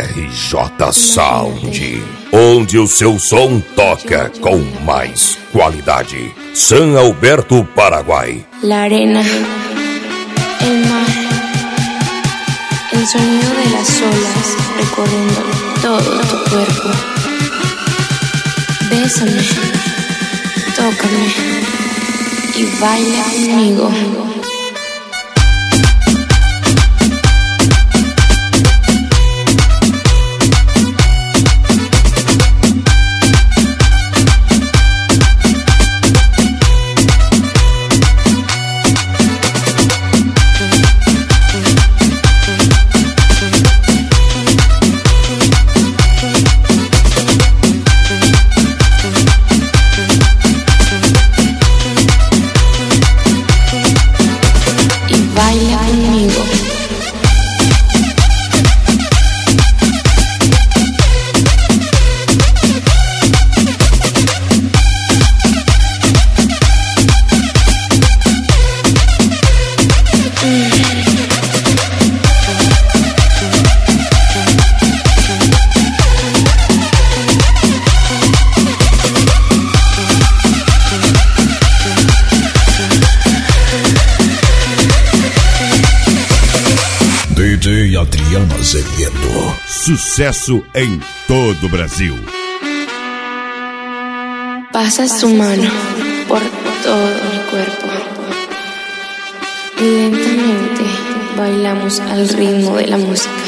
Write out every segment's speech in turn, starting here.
RJ Sound, onde o seu som toca com mais qualidade. San Alberto, Paraguay. La arena, el mar, el sonido de las olas recorriendo todo tu cuerpo. Bésame, tócame y baila conmigo. Baila conmigo. DJ Adriano Azevedo. Sucesso em todo o Brasil. Pasas tu mano por todo mi cuerpo y lentamente bailamos al ritmo de la música.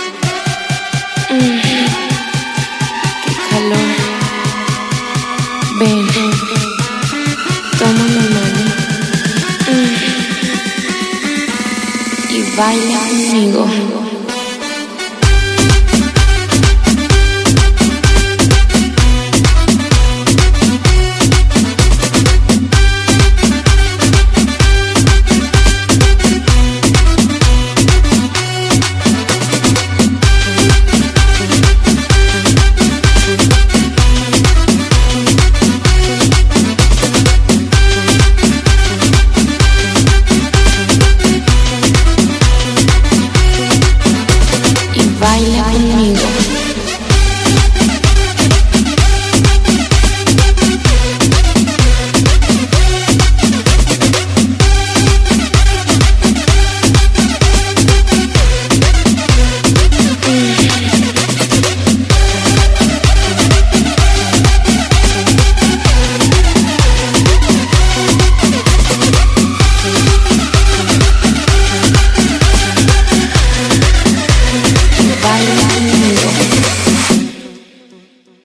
¡Qué calor! Ven, toma mi mano y baila conmigo.